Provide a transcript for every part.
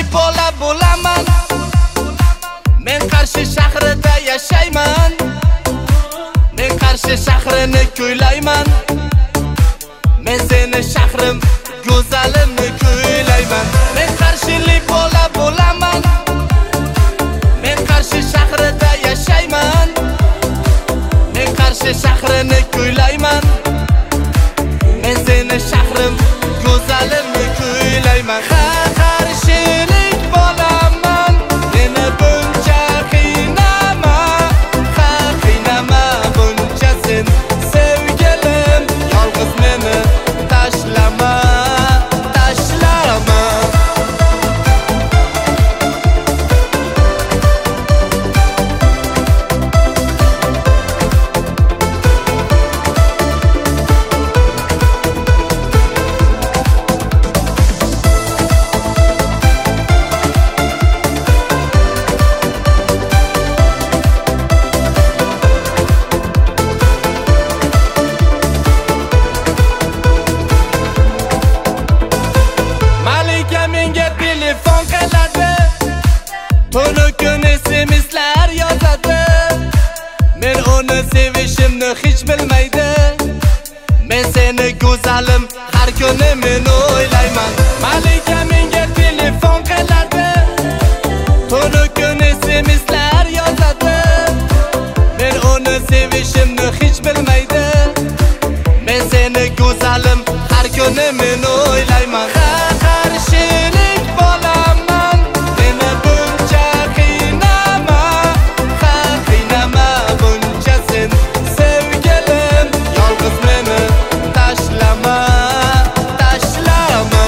bola bo'laman. Men Qarshi shahrida yashayman. Men Qarshi shahrini kuylayman. Men seni shahrim go'zalimni kuylayman. Men Qarshilik bola bo'laman. Men Qarshi shahrida yashayman. Men Qarshi shahrini kuylayman. Men seni shahrim go'zalimni kuylayman. Qarshilik bo'laman. Meni buncha qiynama. Qiynama buncha sen sevgilim. Yolg'iz meni tashlama. Tashlama. Malika menga telefon qiladi. Tuni kuni semizlar yozadi. Men uni sevishimni hech bilmaydi. Men seni go'zalim har kuni men o'ylayman. Malika menga telefon qiladi. Tuni kuni semizlar yozadi. Men uni sevishimni hech bilmaydi. Men seni go'zalim har kuni men o'ylayman. Qarshilik bo'laman. Meni buncha qiynama. Qiynama buncha sen sevgilim. Yolg'iz meni tashlama. Tashlama.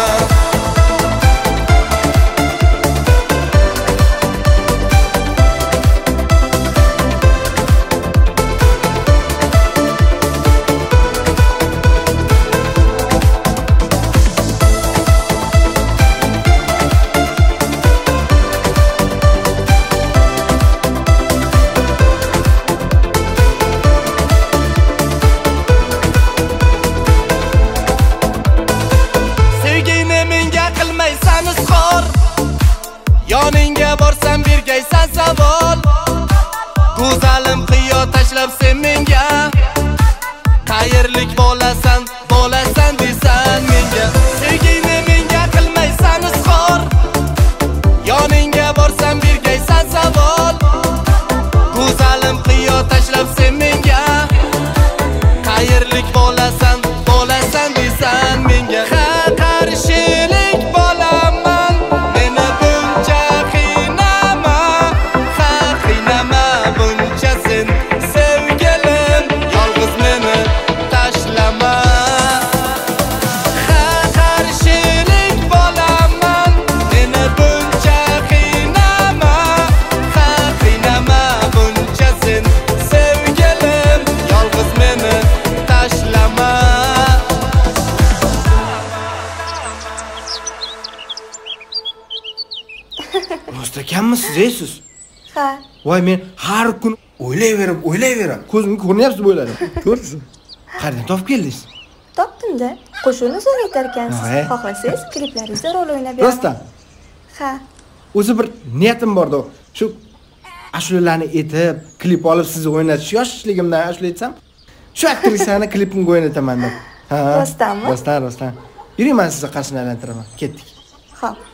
Sevgini menga qilmaysan izhor. Yoningga borsam bergaysan savol. Go'zalim qiyo tashlab sen menga. Qayerlik bo'lasan, bo'lasan desan menga. Sevgini menga qilmaysan izhor. Yoningga borsam bergaysan savol. Go'zalim qiyo tashlab sen menga. Qayerlik bo'lasan, bo'lasan desan menga. Qarshilik bo'laman. Meni buncha qiynama. Qiynama buncha sen sevgilim. Yolg'iz meni tashlama. Qarshilik bo'laman. Meni buncha qiynama. Qiynama buncha sen sevgilim. Yolg'iz meni tashlama. Rostakanmisiz siz? Ha. Voy men har kun o'ylayverib, ko'zimga ko'rinyapsiz bo'yladi. Ko'rsiz? Qayerdan topib keldingiz? Topdim-da. Qo'shiqni so'zlaytar ekansiz. Voy. Xohlasangiz kliplaringizda rol o'ynab beraman. Rostdan. Ha. O'zi bir niyatim bor-da. Shu ashulalarni etib, klip olib sizni o'ynatish yoshligimdan ashula aytsam, shu aktrisani klipimga o'ynataman deb. Ha. Rostdanmi? Rostdan. Yuring, men sizni qarshidan aylantiraman. Ketdik. Xo'p.